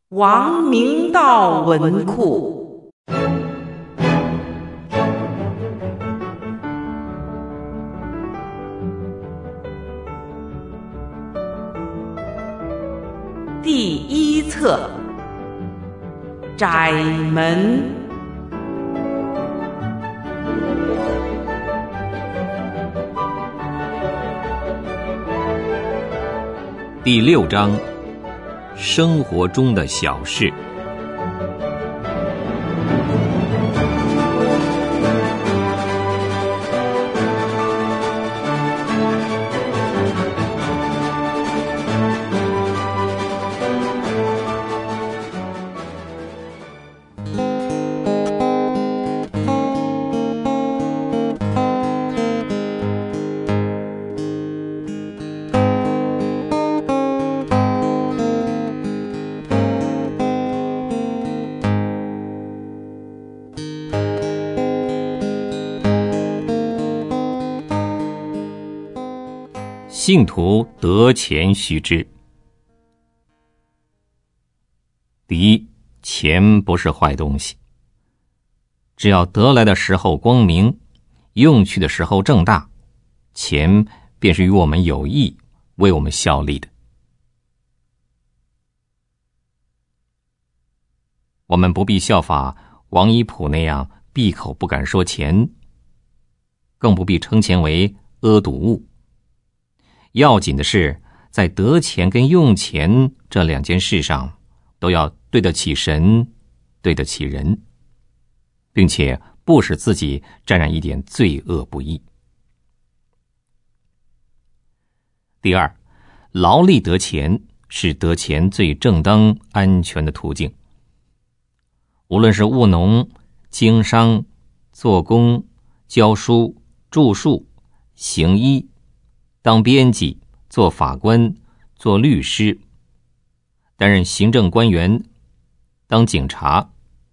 王明道文库。第一册，窄门。 第6章，生活中的小事。信徒得钱须知。第一，钱不是坏东西，只要得来的时候光明，用去的时候正大，钱便是与我们有益，为我们效力的。我们不必效法王一普那样闭口不敢说钱，更不必称钱为阿堵物。要紧的是，在得钱跟用钱这2件事上，都要对得起神，对得起人，并且不使自己沾染一点罪恶不义。第二，劳力得钱是得钱最正当安全的途径。无论是务农、经商、做工、教书、著述、行医、当编辑、做法官、做律师、担任行政官员、当警察、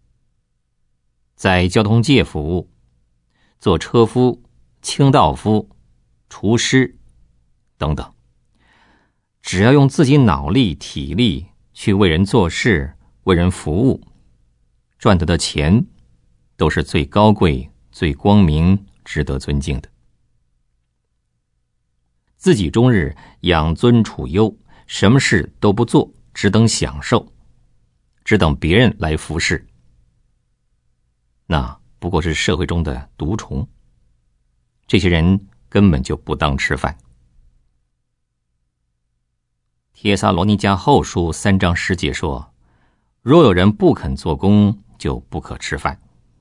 在交通界服务、做车夫、清道夫、厨师等等，只要用自己脑力体力去为人做事，为人服务，赚得的钱都是最高贵、最光明、值得尊敬的。自己终日养尊处优，什么事都不做，只等享受，只等别人来服侍，那不过是社会中的毒虫。这些人根本就不当吃饭。帖撒罗尼迦后书3章10节说，若有人不肯做工，就不可吃饭。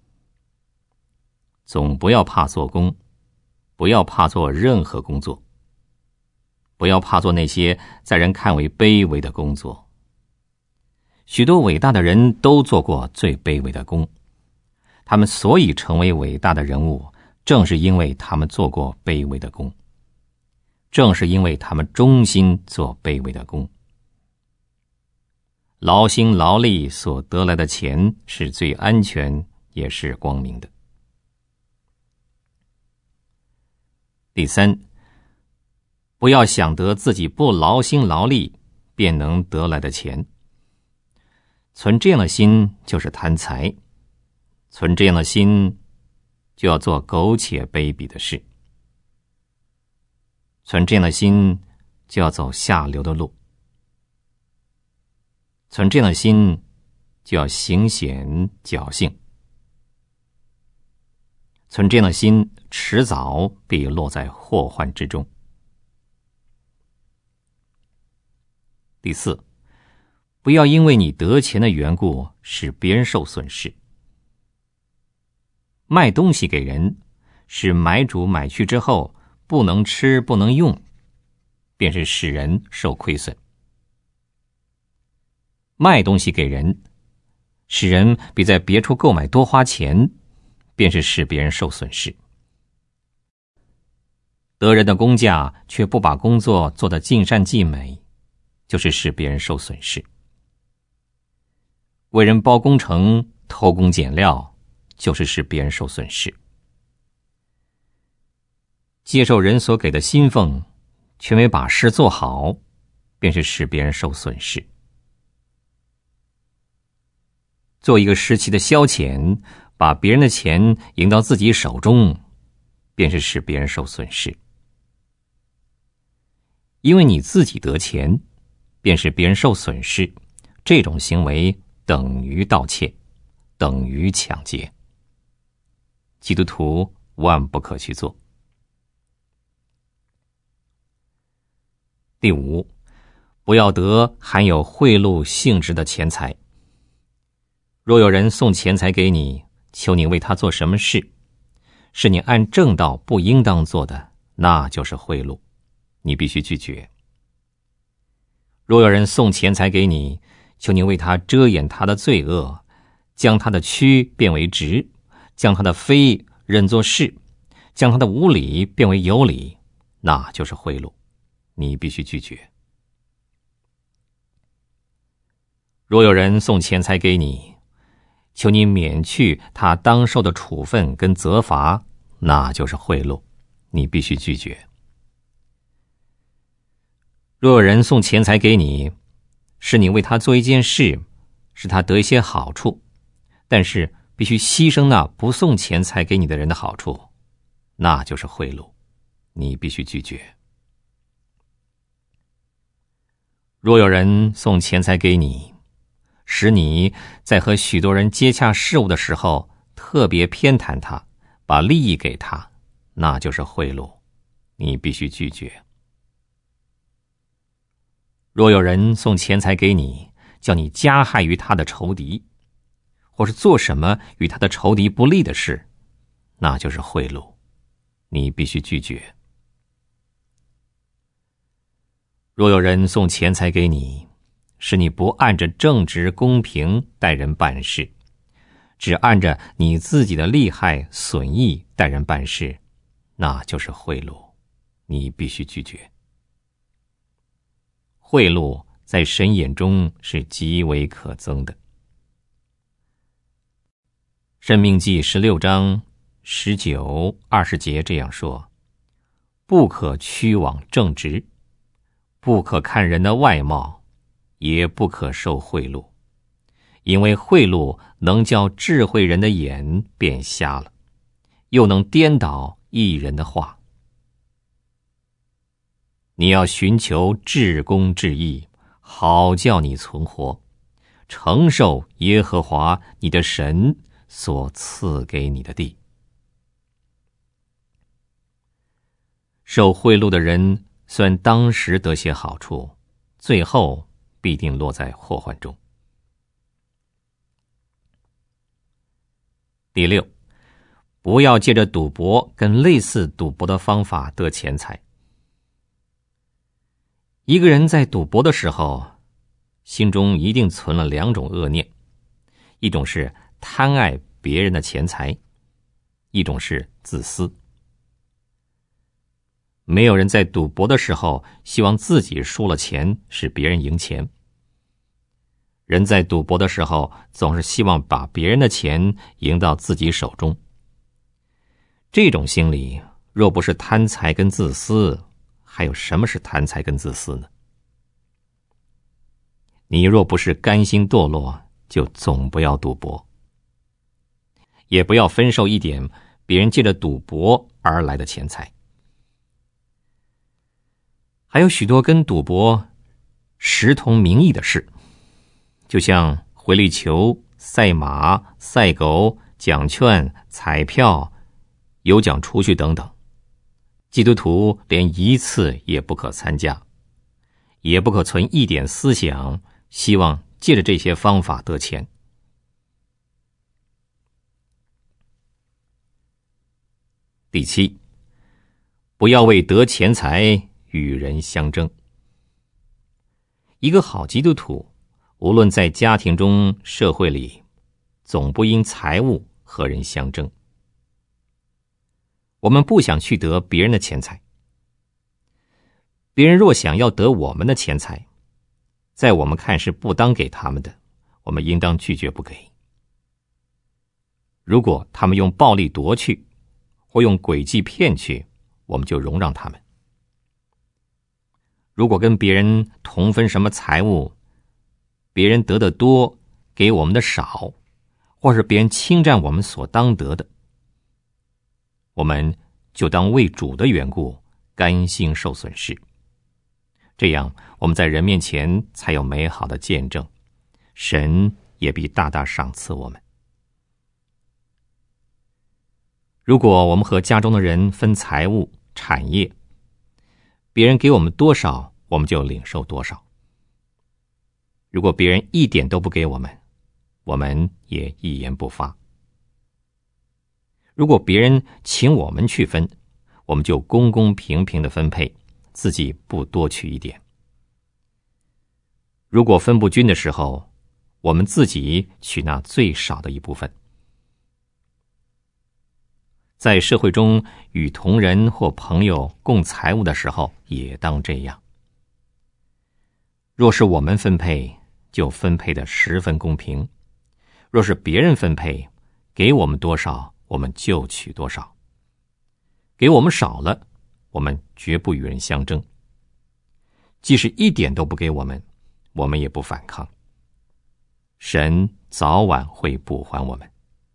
总不要怕做工，不要怕做任何工作，不要怕做那些在人看为卑微的工作。许多伟大的人都做过最卑微的工，他们所以成为伟大的人物，正是因为他们做过卑微的工，正是因为他们忠心做卑微的工。劳心劳力所得来的钱是最安全也是光明的。第三，不要想得自己不劳心劳力便能得来的钱。存这样的心就是贪财，存这样的心就要做苟且卑鄙的事，存这样的心就要走下流的路，存这样的心就要行险侥幸，存这样的心迟早必落在祸患之中。第四，不要因为你得钱的缘故使别人受损失。卖东西给人，使买主买去之后不能吃不能用，便是使人受亏损。卖东西给人，使人比在别处购买多花钱，便是使别人受损失。得人的工价却不把工作做得尽善尽美，就是使别人受损失。为人包工程偷工减料，就是使别人受损失。接受人所给的薪俸，却没把事做好，便是使别人受损失。 做一个时期的消遣，把别人的钱赢到自己手中，便是使别人受损失。因为你自己得钱，便是别人受损失，这种行为等于盗窃，等于抢劫。基督徒万不可去做。第五，不要得含有贿赂性质的钱财。若有人送钱财给你，求你为他做什么事，是你按正道不应当做的，那就是贿赂，你必须拒绝。若有人送钱财给你，求你为他遮掩他的罪恶，将他的曲变为直，将他的非认作是，将他的无理变为有理，那就是贿赂，你必须拒绝。若有人送钱财给你，求你免去他当受的处分跟责罚，那就是贿赂，你必须拒绝。若有人送钱财给你，是你为他做一件事，使他得一些好处，但是必须牺牲那不送钱财给你的人的好处，那就是贿赂，你必须拒绝。若有人送钱财给你，使你在和许多人接洽事务的时候特别偏袒他，把利益给他，那就是贿赂，你必须拒绝。若有人送钱财给你，叫你加害于他的仇敌，或是做什么与他的仇敌不利的事，那就是贿赂，你必须拒绝。若有人送钱财给你，使你不按着正直公平待人办事，只按着你自己的利害损益待人办事，那就是贿赂，你必须拒绝。贿赂在神眼中是极为可憎的。申命记16章19、20节这样说：不可屈枉正直，不可看人的外貌，也不可受贿赂，因为贿赂能叫智慧人的眼变瞎了，又能颠倒义人的话。你要寻求至公至义，好叫你存活，承受耶和华你的神所赐给你的地。受贿赂的人虽然当时得些好处，最后必定落在祸患中。第六，不要借着赌博跟类似赌博的方法得钱财。一个人在赌博的时候，心中一定存了两种恶念，一种是贪爱别人的钱财，一种是自私。没有人在赌博的时候希望自己输了钱使别人赢钱，人在赌博的时候总是希望把别人的钱赢到自己手中。这种心理若不是贪财跟自私，还有什么是贪财跟自私呢？你若不是甘心堕落，就总不要赌博，也不要分受一点别人借着赌博而来的钱财。还有许多跟赌博实同名义的事，就像回力球、赛马、赛狗、奖券、彩票、有奖储蓄等等，基督徒连一次也不可参加，也不可存一点思想，希望借着这些方法得钱。第七，不要为得钱财与人相争。一个好基督徒，无论在家庭中、社会里，总不因财物和人相争。我们不想去得别人的钱财，别人若想要得我们的钱财，在我们看是不当给他们的，我们应当拒绝不给。如果他们用暴力夺去，或用诡计骗去，我们就容让他们。如果跟别人同分什么财物，别人得的多，给我们的少， 或是别人侵占我们所当得的，我们就当为主的缘故甘心受损失，这样我们在人面前才有美好的见证，神也必大大赏赐我们。如果我们和家中的人分财物、产业，别人给我们多少，我们就领受多少。如果别人一点都不给我们，我们也一言不发。如果别人请我们去分，我们就公公平平的分配，自己不多取一点。如果分不均的时候，我们自己取那最少的一部分。在社会中与同人或朋友共财物的时候，也当这样。若是我们分配，就分配得十分公平；若是别人分配，给我们多少，我们就取多少。给我们少了，我们绝不与人相争。即使一点都不给我们，我们也不反抗。神早晚会补还我们。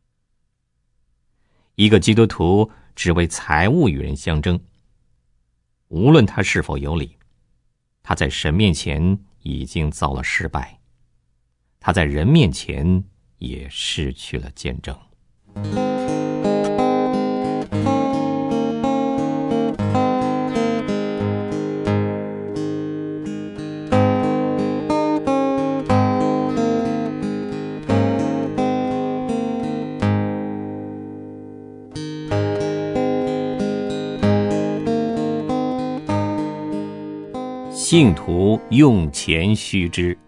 一个基督徒只为财物与人相争，无论他是否有理，他在神面前已经遭了失败，他在人面前也失去了见证。信徒用钱须知。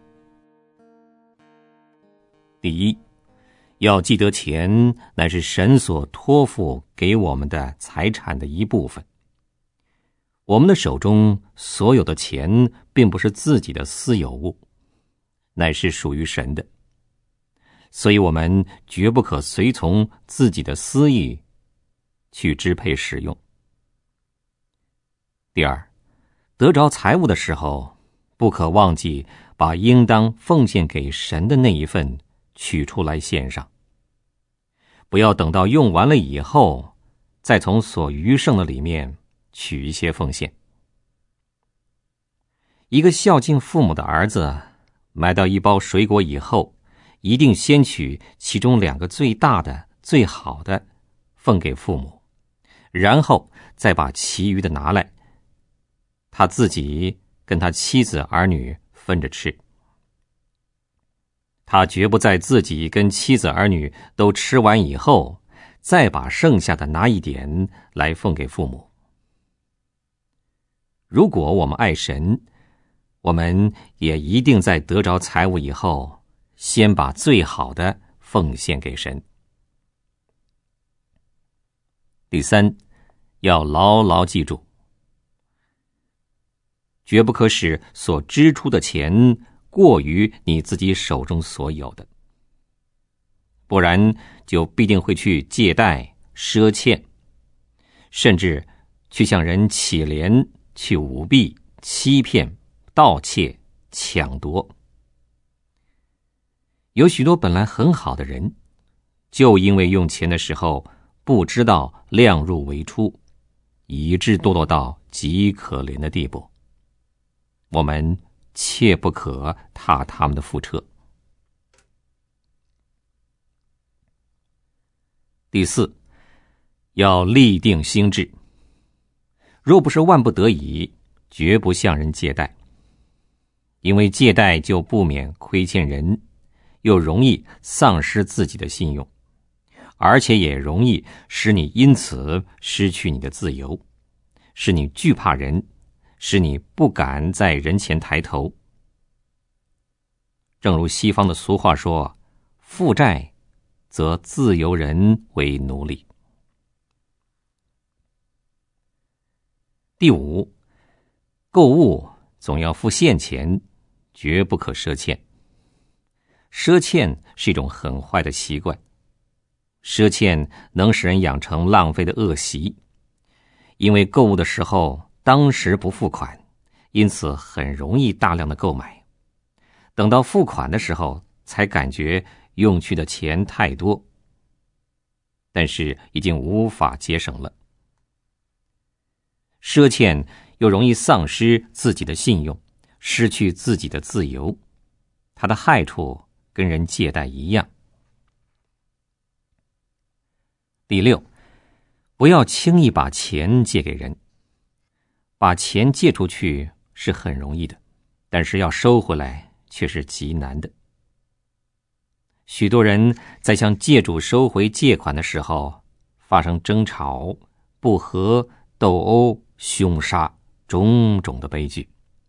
第一，要记得钱乃是神所托付给我们的财产的一部分。我们的手中所有的钱并不是自己的私有物，乃是属于神的，所以我们绝不可随从自己的私意去支配使用。第二，得着财物的时候，不可忘记把应当奉献给神的那一份取出来献上，不要等到用完了以后，再从所余剩的里面取一些奉献。一个孝敬父母的儿子，买到一包水果以后，一定先取其中2个最大的、最好的奉给父母，然后再把其余的拿来，他自己跟他妻子儿女分着吃。他绝不在自己跟妻子儿女都吃完以后，再把剩下的拿一点来奉给父母。如果我们爱神，我们也一定在得着财物以后，先把最好的奉献给神。第三，要牢牢记住，绝不可使所支出的钱过于你自己手中所有的，不然就必定会去借贷、赊欠，甚至去向人乞怜、去舞弊、欺骗、盗窃、抢夺。有许多本来很好的人，就因为用钱的时候不知道量入为出，以致堕落到极可怜的地步。我们切不可踏他们的覆辙。第四，要立定心志，若不是万不得已，绝不向人借贷，因为借贷就不免亏欠人，又容易丧失自己的信用，而且也容易使你因此失去你的自由，使你惧怕人，使你不敢在人前抬头。正如西方的俗话说，负债则自由人为奴隶。第五，购物总要付现钱，绝不可赊欠。赊欠是一种很坏的习惯，赊欠能使人养成浪费的恶习，因为购物的时候当时不付款，因此很容易大量的购买，等到付款的时候才感觉用去的钱太多，但是已经无法节省了。赊欠又容易丧失自己的信用，失去自己的自由，它的害处跟人借贷一样。第六，不要轻易把钱借给人。把钱借出去是很容易的，但是要收回来却是极难的。许多人在向借主收回借款的时候，发生争吵、不和、斗殴、凶杀，种种的悲剧。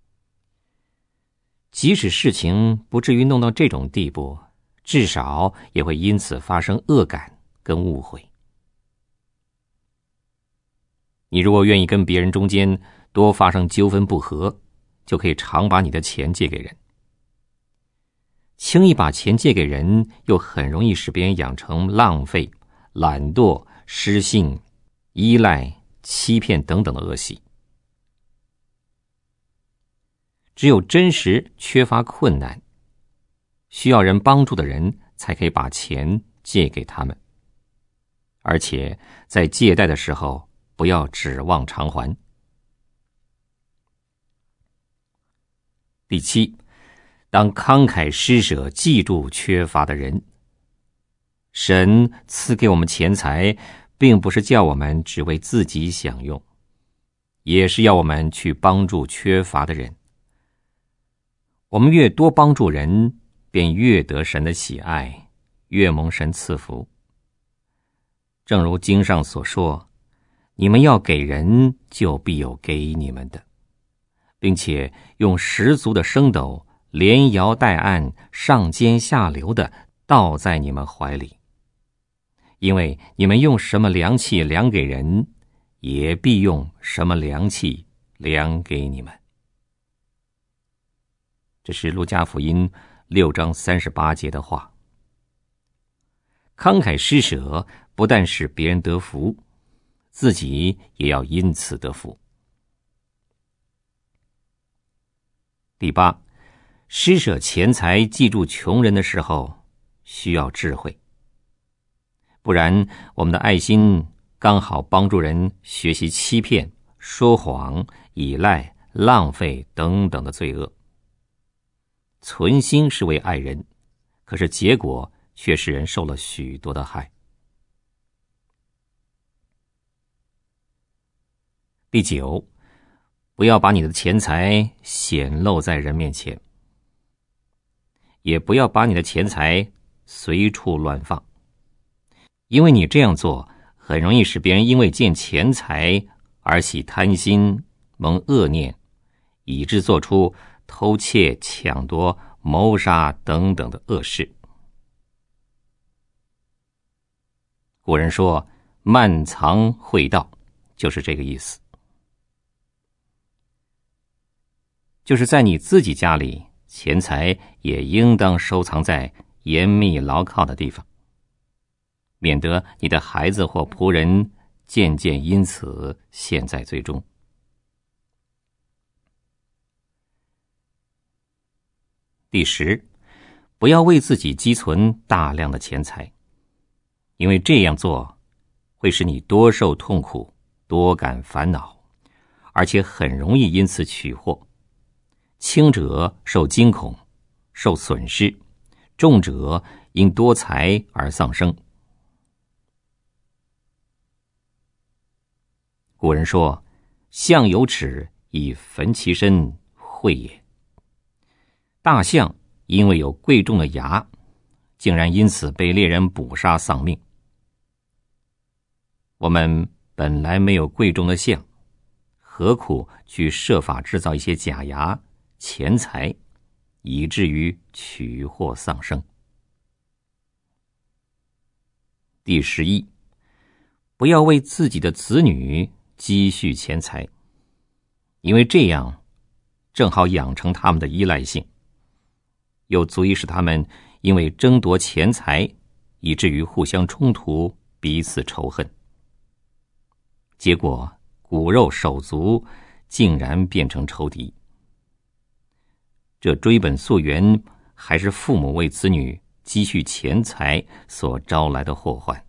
即使事情不至于弄到这种地步，至少也会因此发生恶感跟误会。你如果愿意跟别人中间多发生纠纷不和，就可以常把你的钱借给人。轻易把钱借给人，又很容易使别人养成浪费、懒惰、失信、依赖、欺骗等等的恶习。只有真实缺乏困难，需要人帮助的人，才可以把钱借给他们。而且在借贷的时候，不要指望偿还。第七，当慷慨施舍，记住缺乏的人。神赐给我们钱财，并不是叫我们只为自己享用，也是要我们去帮助缺乏的人。我们越多帮助人，便越得神的喜爱，越蒙神赐福。正如经上所说，你们要给人，就必有给你们的，并且用十足的升斗，连摇带按，上尖下流的倒在你们怀里。因为你们用什么量器量给人，也必用什么量器量给你们。这是路加福音6章38节的话。慷慨施舍不但使别人得福，自己也要因此得福。第八，施舍钱财记住穷人的时候，需要智慧。不然我们的爱心刚好帮助人学习欺骗、说谎、依赖、浪费等等的罪恶。存心是为爱人，可是结果却使人受了许多的害。第九，不要把你的钱财显露在人面前，也不要把你的钱财随处乱放，因为你这样做很容易使别人因为见钱财而起贪心、蒙恶念，以致做出偷窃、抢夺、谋杀等等的恶事。古人说慢藏会道，就是这个意思。就是在你自己家里，钱财也应当收藏在严密牢靠的地方，免得你的孩子或仆人渐渐因此陷在罪中。第10，不要为自己积存大量的钱财，因为这样做会使你多受痛苦，多感烦恼，而且很容易因此取祸。轻者受惊恐，受损失；重者因多财而丧生。古人说：“象有齿，以焚其身，秽也。”大象因为有贵重的牙，竟然因此被猎人捕杀丧命。我们本来没有贵重的象，何苦去设法制造一些假牙、钱财，以至于取祸丧生？第11，不要为自己的子女积蓄钱财，因为这样正好养成他们的依赖性，又足以使他们因为争夺钱财，以至于互相冲突，彼此仇恨。结果骨肉手足竟然变成仇敌。这追本溯源，还是父母为子女积蓄钱财所招来的祸患。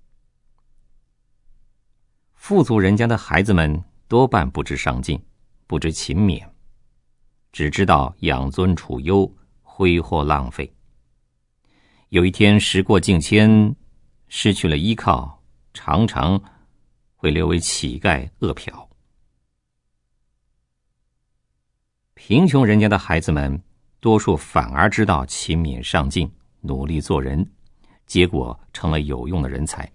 富足人家的孩子们多半不知上进，不知勤勉，只知道养尊处优，挥霍浪费。有一天时过境迁，失去了依靠，常常会流为乞丐饿殍。贫穷人家的孩子们多数反而知道勤勉上进，努力做人，结果成了有用的人才。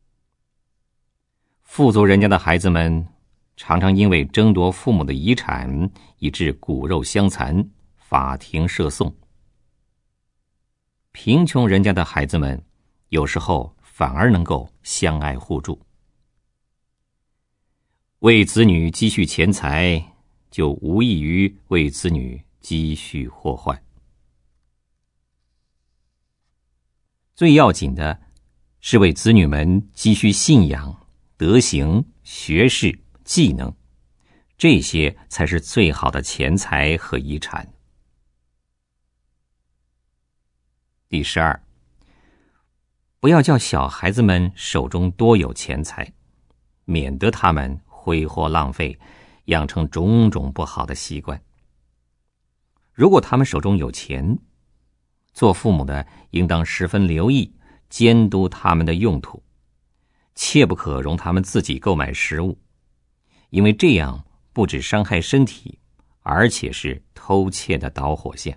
富足人家的孩子们常常因为争夺父母的遗产，以致骨肉相残，法庭涉讼。贫穷人家的孩子们有时候反而能够相爱互助。为子女积蓄钱财，就无异于为子女积蓄祸患。最要紧的是为子女们积蓄信仰、德行、学识、技能，这些才是最好的钱财和遗产。第12，不要叫小孩子们手中多有钱财，免得他们挥霍浪费，养成种种不好的习惯。如果他们手中有钱，做父母的应当十分留意，监督他们的用途，切不可容他们自己购买食物，因为这样不止伤害身体，而且是偷窃的导火线。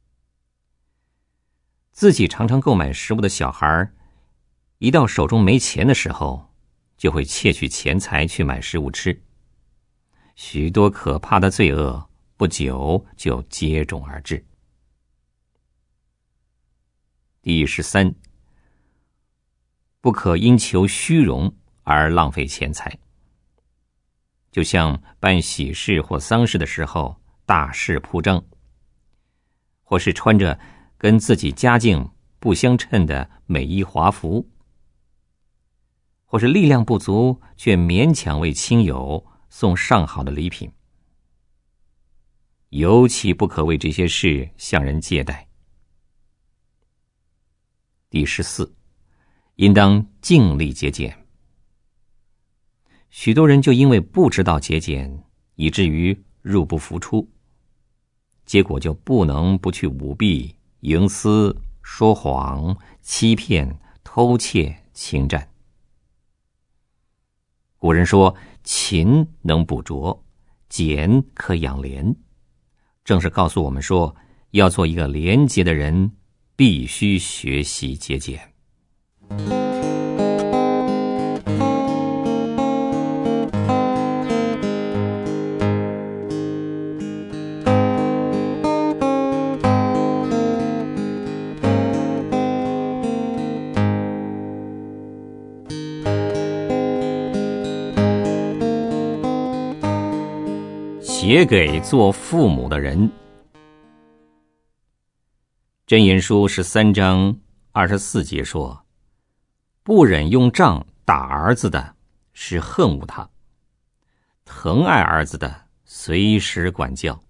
自己常常购买食物的小孩，一到手中没钱的时候，就会窃取钱财去买食物吃，许多可怕的罪恶不久就接踵而至。第13，不可因求虚荣而浪费钱财。就像办喜事或丧事的时候，大肆铺张，或是穿着跟自己家境不相称的美衣华服，或是力量不足却勉强为亲友送上好的礼品，尤其不可为这些事向人借贷。第14，应当尽力节俭。许多人就因为不知道节俭，以至于入不敷出，结果就不能不去舞弊、营私、说谎、欺骗、偷窃、侵占。古人说，勤能补拙，俭可养廉，正是告诉我们说，要做一个廉洁的人，必须学习节俭。写给做父母的人。箴言书13章24节说，不忍用杖打儿子的，是恨恶他；疼爱儿子的，随时管教。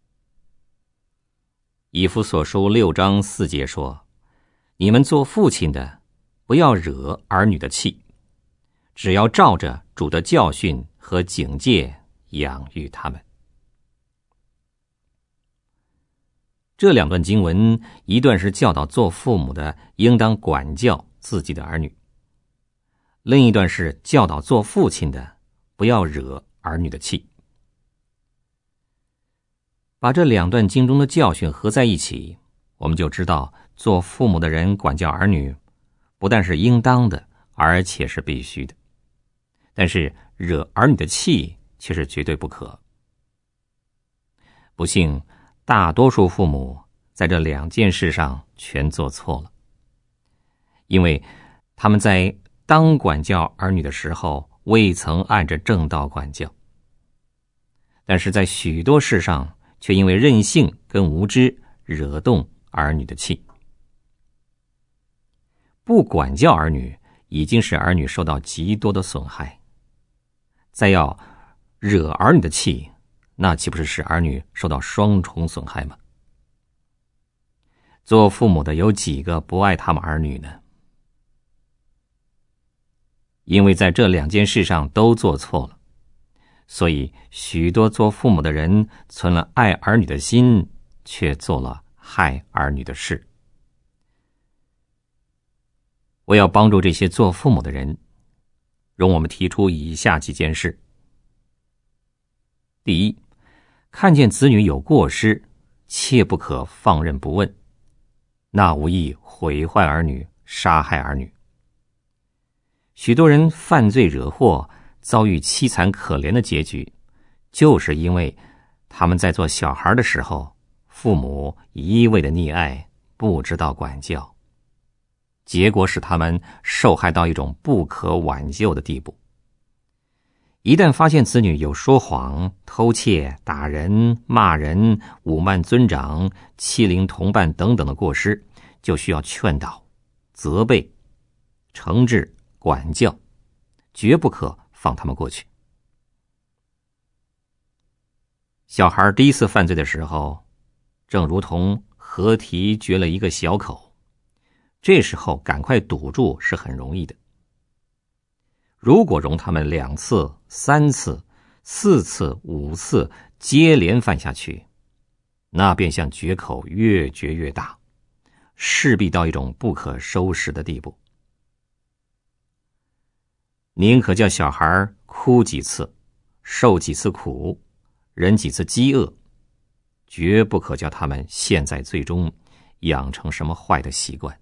以弗所书6章4节说，你们做父亲的，不要惹儿女的气，只要照着主的教训和警戒养育他们。这两段经文，一段是教导做父母的应当管教自己的儿女，另一段是教导做父亲的不要惹儿女的气。把这两段经中的教训合在一起，我们就知道做父母的人管教儿女不但是应当的，而且是必须的，但是惹儿女的气却是绝对不可。不幸大多数父母在这两件事上全做错了，因为他们在当管教儿女的时候未曾按着正道管教，但是在许多事上却因为任性跟无知惹动儿女的气。不管教儿女已经使儿女受到极多的损害，再要惹儿女的气，那岂不是使儿女受到双重损害吗？ 做父母的有几个不爱他们儿女呢？因为在这2件事上都做错了，所以许多做父母的人存了爱儿女的心，却做了害儿女的事。我要帮助这些做父母的人，容我们提出以下几件事。第一，看见子女有过失，切不可放任不问，那无异毁坏儿女，杀害儿女。许多人犯罪惹祸，遭遇凄惨可怜的结局，就是因为他们在做小孩的时候，父母一味的溺爱，不知道管教，结果使他们受害到一种不可挽救的地步。一旦发现子女有说谎、偷窃、打人、骂人、侮慢尊长、欺凌同伴等等的过失，就需要劝导、责备、惩治、管教，绝不可放他们过去。小孩第一次犯罪的时候，正如同河堤决了一个小口，这时候赶快堵住是很容易的。如果容他们2次、3次、4次、5次接连犯下去，那便像决口越决越大，势必到一种不可收拾的地步。宁可叫小孩哭几次，受几次苦，忍几次饥饿，绝不可叫他们陷在罪中，养成什么坏的习惯。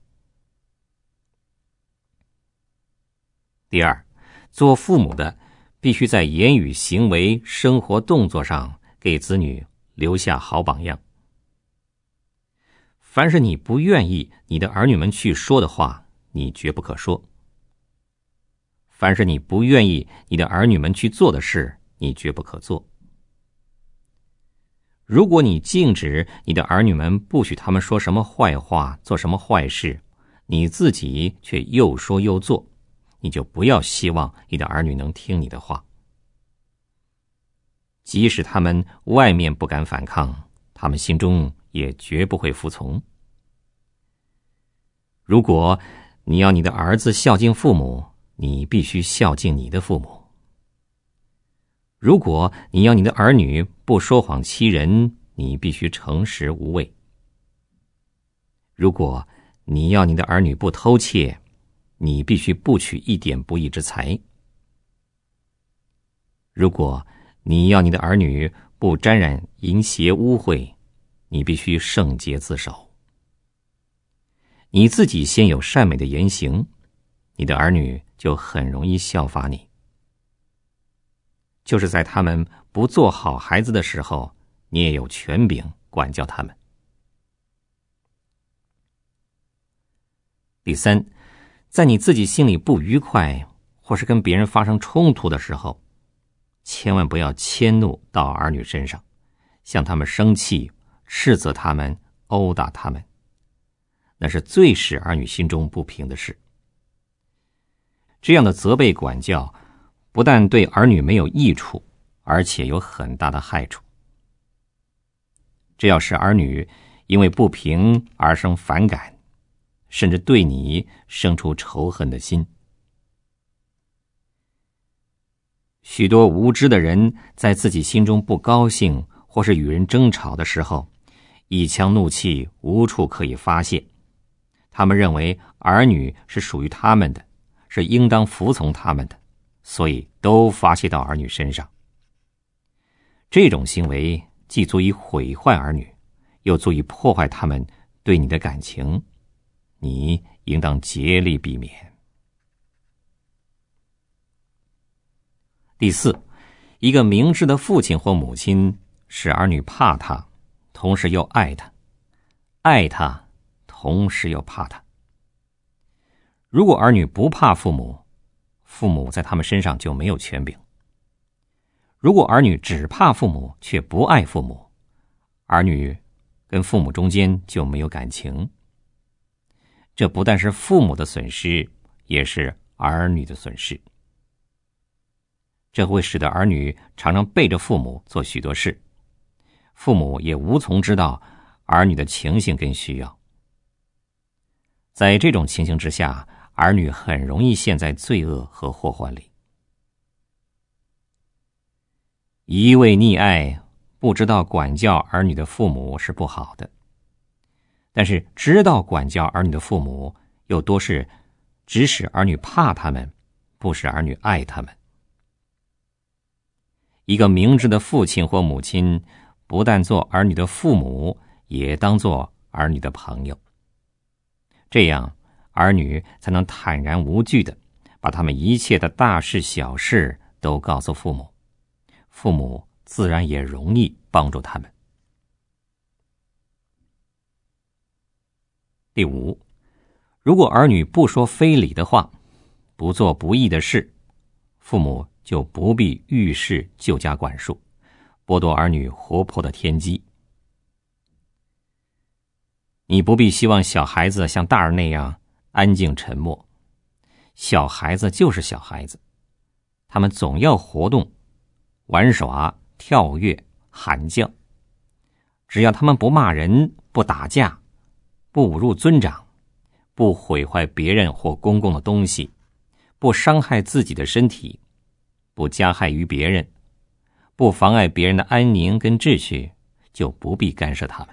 第二，做父母的必须在言语、行为、生活、动作上给子女留下好榜样。凡是你不愿意你的儿女们去说的话，你绝不可说；凡是你不愿意你的儿女们去做的事，你绝不可做。如果你禁止你的儿女们不许他们说什么坏话，做什么坏事，你自己却又说又做，你就不要希望你的儿女能听你的话。即使他们外面不敢反抗，他们心中也绝不会服从。如果你要你的儿子孝敬父母，你必须孝敬你的父母。如果你要你的儿女不说谎欺人，你必须诚实无畏。如果你要你的儿女不偷窃，你必须不取一点不义之财。如果你要你的儿女不沾染淫邪污秽，你必须圣洁自守。你自己先有善美的言行，你的儿女就很容易效法你。就是在他们不做好孩子的时候，你也有权柄管教他们。第三，在你自己心里不愉快，或是跟别人发生冲突的时候，千万不要迁怒到儿女身上，向他们生气，斥责他们，殴打他们，那是最使儿女心中不平的事。这样的责备管教，不但对儿女没有益处，而且有很大的害处。这要使儿女因为不平而生反感，甚至对你生出仇恨的心。许多无知的人在自己心中不高兴或是与人争吵的时候，一腔怒气无处可以发泄。他们认为儿女是属于他们的，是应当服从他们的，所以都发泄到儿女身上。这种行为既足以毁坏儿女，又足以破坏他们对你的感情，你应当竭力避免。第四，一个明智的父亲或母亲使儿女怕他，同时又爱他；爱他，同时又怕他。如果儿女不怕父母，父母在他们身上就没有权柄；如果儿女只怕父母却不爱父母，儿女跟父母中间就没有感情。这不但是父母的损失，也是儿女的损失。这会使得儿女常常背着父母做许多事，父母也无从知道儿女的情形跟需要， 在这种情形之下，儿女很容易陷在罪恶和祸患里。一味溺爱，不知道管教儿女的父母是不好的，但是知道管教儿女的父母，又多是只使儿女怕他们，不使儿女爱他们。一个明智的父亲或母亲，不但做儿女的父母，也当做儿女的朋友。这样，儿女才能坦然无惧地把他们一切的大事小事都告诉父母，父母自然也容易帮助他们。第五，如果儿女不说非礼的话，不做不义的事，父母就不必遇事就加管束，剥夺儿女活泼的天机。你不必希望小孩子像大人那样安静沉默，小孩子就是小孩子，他们总要活动、玩耍、跳跃、喊叫。只要他们不骂人、不打架、不侮辱尊长、不毁坏别人或公共的东西、不伤害自己的身体、不加害于别人、不妨碍别人的安宁跟秩序，就不必干涉他们。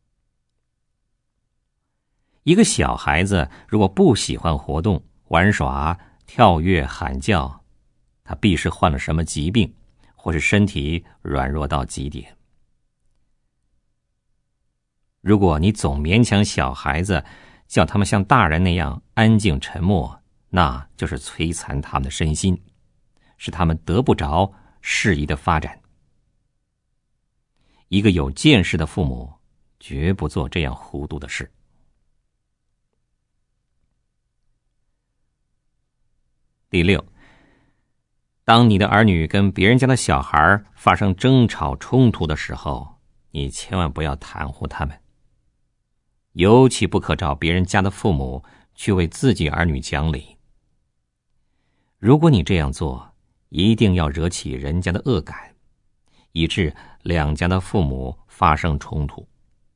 一个小孩子如果不喜欢活动、玩耍、跳跃、喊叫，他必是患了什么疾病，或是身体软弱到极点。如果你总勉强小孩子，叫他们像大人那样安静沉默，那就是摧残他们的身心，使他们得不着适宜的发展。一个有见识的父母绝不做这样糊涂的事。第六，当你的儿女跟别人家的小孩发生争吵冲突的时候，你千万不要袒护他们，尤其不可找别人家的父母去为自己儿女讲理。如果你这样做，一定要惹起人家的恶感，以致两家的父母发生冲突。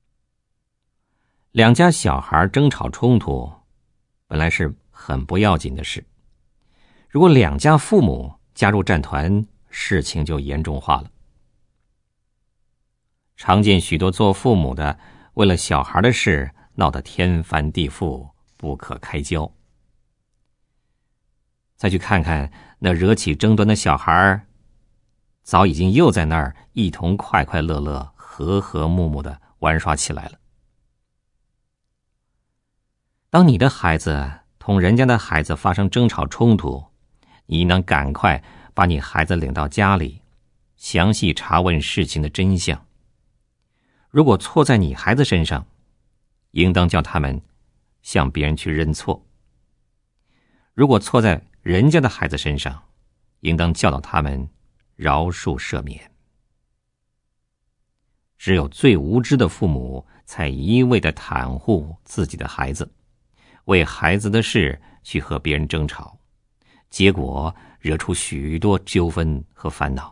两家小孩争吵冲突本来是很不要紧的事，如果两家父母加入战团，事情就严重化了。常见许多做父母的为了小孩的事闹得天翻地覆，不可开交。再去看看那惹起争端的小孩，早已经又在那儿一同快快乐乐、和和睦睦地玩耍起来了。当你的孩子同人家的孩子发生争吵冲突，你应当赶快把你孩子领到家里，详细查问事情的真相。如果错在你孩子身上，应当叫他们向别人去认错；如果错在人家的孩子身上，应当教导他们饶恕赦免。只有最无知的父母才一味地袒护自己的孩子，为孩子的事去和别人争吵，结果惹出许多纠纷和烦恼。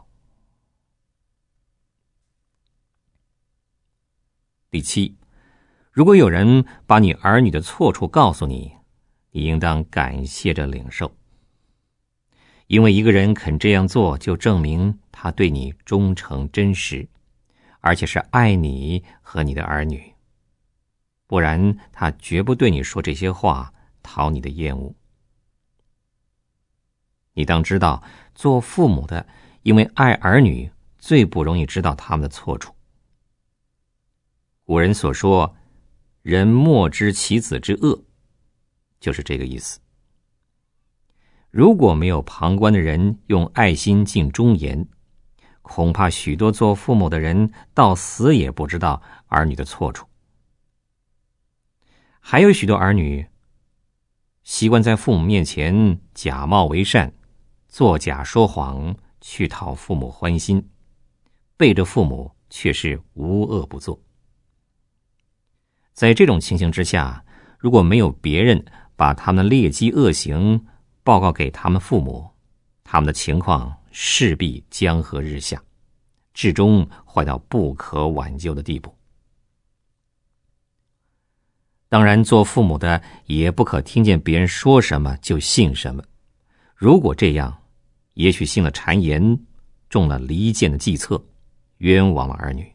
第七，如果有人把你儿女的错处告诉你，你应当感谢着领受，因为一个人肯这样做，就证明他对你忠诚真实，而且是爱你和你的儿女，不然他绝不对你说这些话，讨你的厌恶。你当知道，做父母的因为爱儿女，最不容易知道他们的错处。古人所说人莫知其子之恶，就是这个意思。如果没有旁观的人用爱心尽忠言，恐怕许多做父母的人到死也不知道儿女的错处。还有许多儿女习惯在父母面前假冒为善，作假说谎，去讨父母欢心，背着父母却是无恶不作。在这种情形之下，如果没有别人把他们的劣迹恶行报告给他们父母，他们的情况势必江河日下，至终坏到不可挽救的地步。 当然，做父母的也不可听见别人说什么就信什么。如果这样，也许信了谗言，中了离间的计策，冤枉了儿女。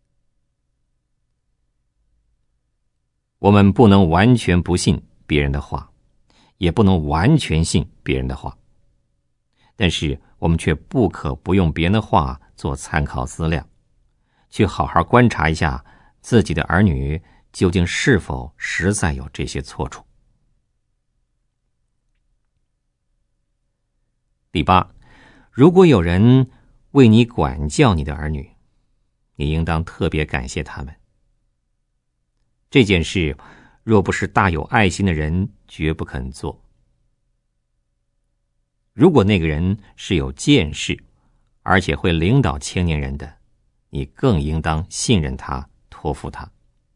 我们不能完全不信别人的话，也不能完全信别人的话，但是我们却不可不用别人的话做参考资料，去好好观察一下自己的儿女究竟是否实在有这些错处。第八，如果有人为你管教你的儿女，你应当特别感谢他们。这件事若不是大有爱心的人，绝不肯做。如果那个人是有见识，而且会领导青年人的，你更应当信任他，托付他。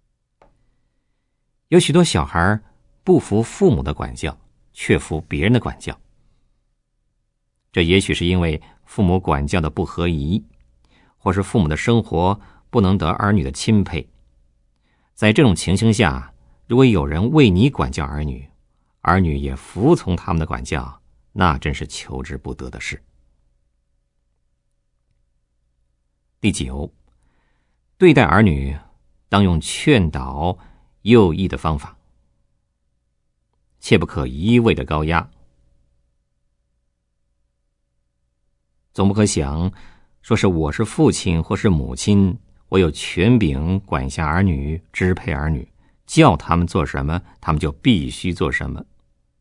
有许多小孩不服父母的管教，却服别人的管教。这也许是因为父母管教的不合宜，或是父母的生活不能得儿女的钦佩。在这种情形下，如果有人为你管教儿女，儿女也服从他们的管教，那真是求之不得的事。第九，对待儿女当用劝导、诱益的方法，切不可一味的高压。总不可想说是我是父亲或是母亲，我有权柄管辖儿女，支配儿女，叫他们做什么，他们就必须做什么。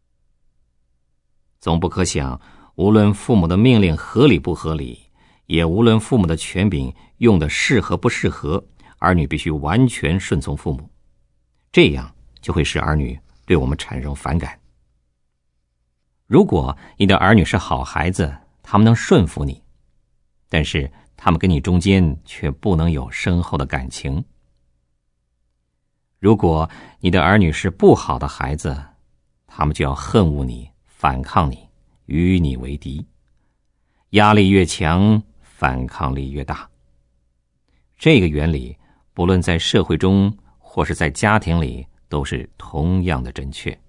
总不可想，无论父母的命令合理不合理，也无论父母的权柄用的适合不适合，儿女必须完全顺从父母，这样就会使儿女对我们产生反感。如果你的儿女是好孩子，他们能顺服你，但是他们跟你中间却不能有深厚的感情。如果你的儿女是不好的孩子，他们就要恨恶你，反抗你，与你为敌。压力越强，反抗力越大。这个原理不论在社会中或是在家庭里都是同样的正确。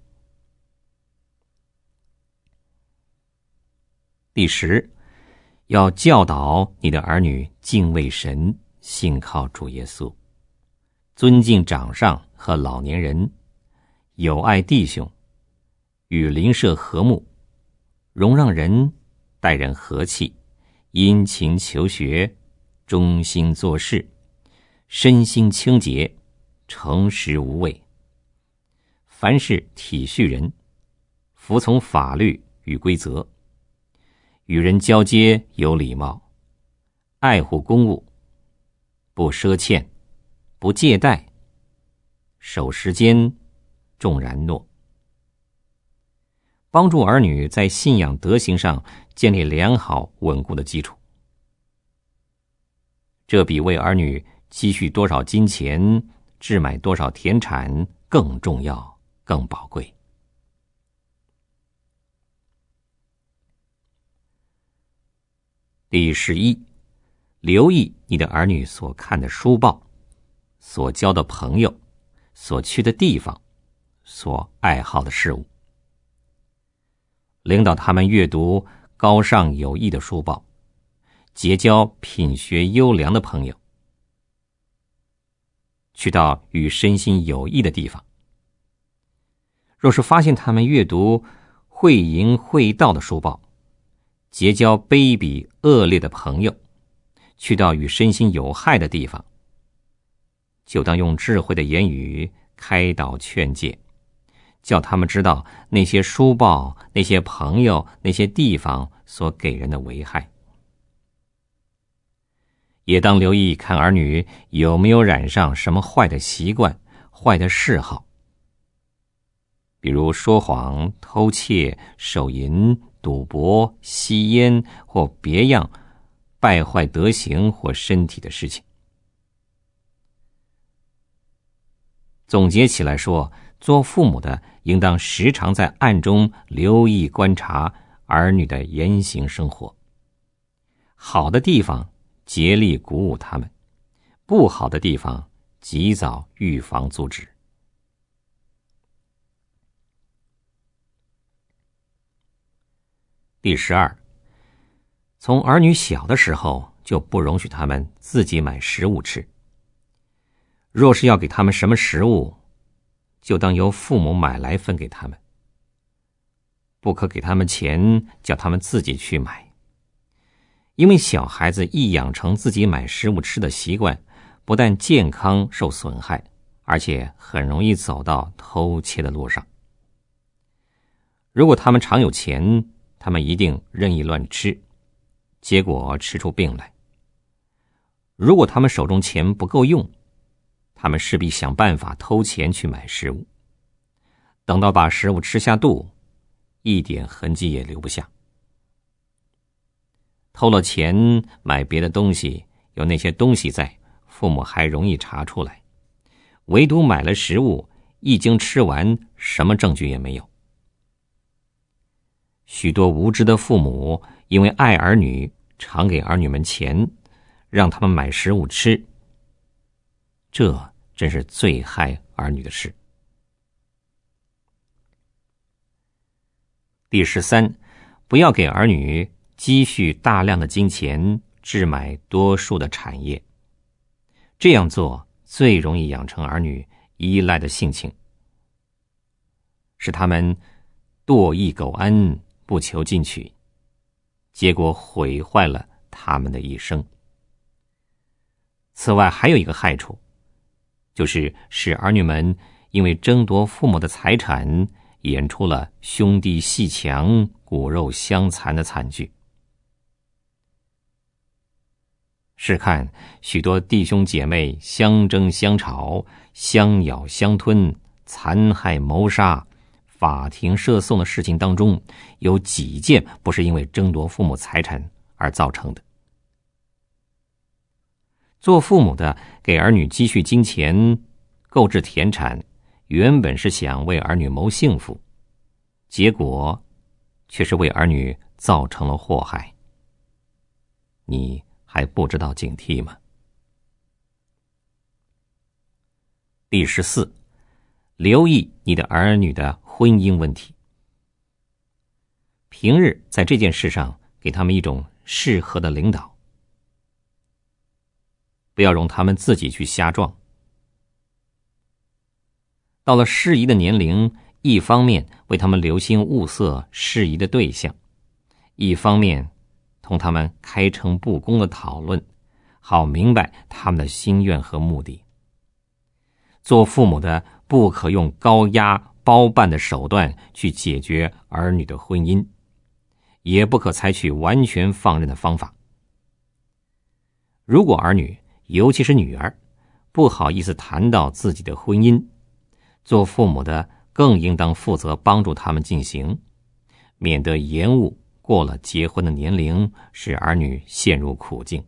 第10，要教导你的儿女敬畏神，信靠主耶稣，尊敬长上和老年人，友爱弟兄，与邻舍和睦，容让人，待人和气，殷勤求学，忠心做事，身心清洁，诚实无畏。凡事体恤人，服从法律与规则，与人交接有礼貌，爱护公物，不赊欠，不借贷，守时间，重然诺。帮助儿女在信仰德行上建立良好稳固的基础，这比为儿女积蓄多少金钱，置买多少田产更重要，更宝贵。第11，留意你的儿女所看的书报，所交的朋友，所去的地方，所爱好的事物。领导他们阅读高尚有益的书报，结交品学优良的朋友，去到与身心有益的地方。若是发现他们阅读会淫会道的书报，结交卑鄙恶劣的朋友，去到与身心有害的地方，就当用智慧的言语开导劝诫，叫他们知道那些书报、那些朋友、那些地方所给人的危害。也当留意看儿女有没有染上什么坏的习惯、坏的嗜好，比如说谎、偷窃、手淫、赌博、吸烟或别样败坏德行或身体的事情。总结起来说，做父母的应当时常在暗中留意观察儿女的言行生活，好的地方竭力鼓舞他们，不好的地方及早预防阻止。 第12，从儿女小的时候就不容许他们自己买食物吃。若是要给他们什么食物，就当由父母买来分给他们，不可给他们钱叫他们自己去买。因为小孩子一养成自己买食物吃的习惯，不但健康受损害，而且很容易走到偷窃的路上。如果他们常有钱，他们一定任意乱吃，结果吃出病来。如果他们手中钱不够用，他们势必想办法偷钱去买食物，等到把食物吃下肚，一点痕迹也留不下。偷了钱买别的东西，有那些东西在，父母还容易查出来，唯独买了食物，一经吃完，什么证据也没有。许多无知的父母因为爱儿女，常给儿女们钱，让他们买食物吃，这真是最害儿女的事。第13，不要给儿女积蓄大量的金钱，置买多数的产业。这样做最容易养成儿女依赖的性情，使他们惰意苟安，不求进取，结果毁坏了他们的一生。此外还有一个害处，就是使儿女们因为争夺父母的财产，演出了兄弟阋墙、骨肉相残的惨剧。试看许多弟兄姐妹相争相吵、相咬相吞、残害谋杀、法庭涉讼的事情当中，有几件不是因为争夺父母财产而造成的。做父母的给儿女积蓄金钱，购置田产，原本是想为儿女谋幸福，结果却是为儿女造成了祸害。你还不知道警惕吗？第14，留意你的儿女的婚姻问题。平日在这件事上给他们一种适合的领导，不要容他们自己去瞎撞。到了适宜的年龄，一方面为他们留心物色适宜的对象，一方面同他们开诚布公的讨论，好明白他们的心愿和目的。做父母的不可用高压包办的手段去解决儿女的婚姻，也不可采取完全放任的方法。如果儿女，尤其是女儿，不好意思谈到自己的婚姻，做父母的更应当负责帮助他们进行，免得延误过了结婚的年龄，使儿女陷入苦境。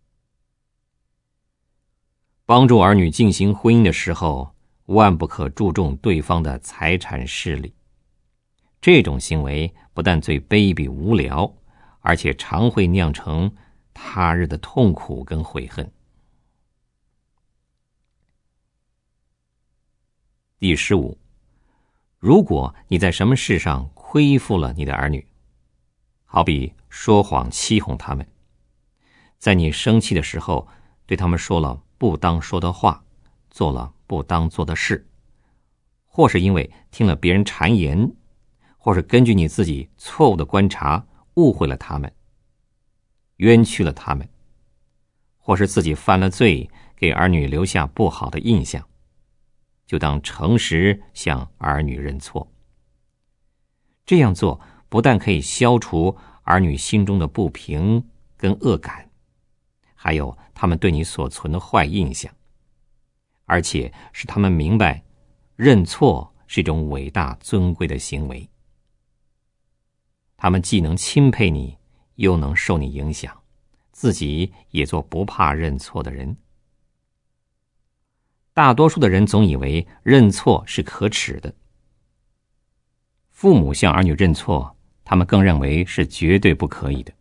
帮助儿女进行婚姻的时候，万不可注重对方的财产势力。这种行为不但最卑鄙无聊，而且常会酿成他日的痛苦跟悔恨。第15，如果你在什么事上亏负了你的儿女，好比说谎欺哄他们，在你生气的时候对他们说了不当说的话，做了不当做的事，或是因为听了别人谗言，或是根据你自己错误的观察误会了他们，冤屈了他们，或是自己犯了罪，给儿女留下不好的印象，就当诚实向儿女认错。这样做不但可以消除儿女心中的不平跟恶感，还有他们对你所存的坏印象，而且使他们明白认错是一种伟大尊贵的行为。他们既能钦佩你，又能受你影响，自己也做不怕认错的人。大多数的人总以为认错是可耻的，父母向儿女认错，他们更认为是绝对不可以的。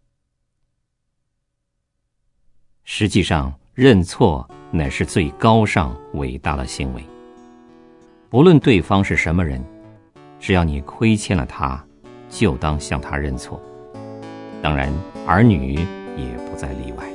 实际上，认错乃是最高尚伟大的行为。不论对方是什么人，只要你亏欠了他， 就当向他认错。当然，儿女也不再例外。